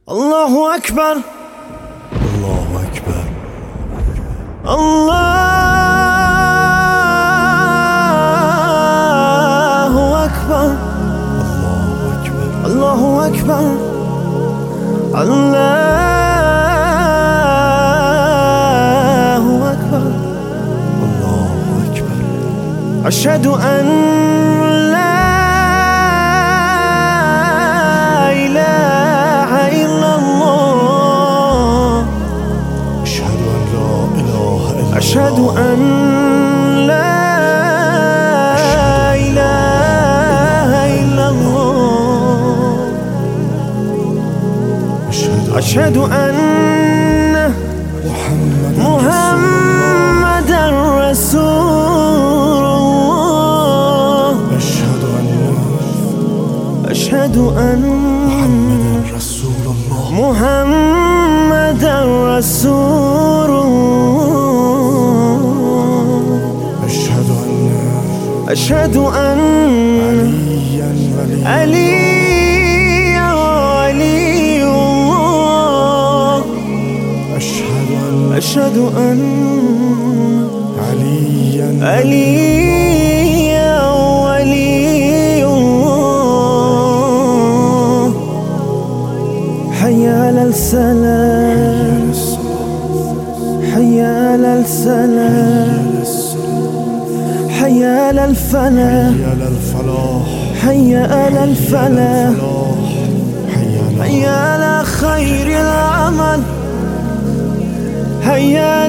الله أكبر الله أكبر الله أكبر الله أكبر الله أكبر الله أكبر أشهد أن لا إله إلا الله أشهد أن لا إله إلا الله أشهد أن محمد رسول الله أشهد أن محمد رسول الله أشهد أن علي ولي الله أشهد أن علي ولي الله حي على السلام حي على السلام حي على الفلاح حي على الفلاح حي على خير العمل حي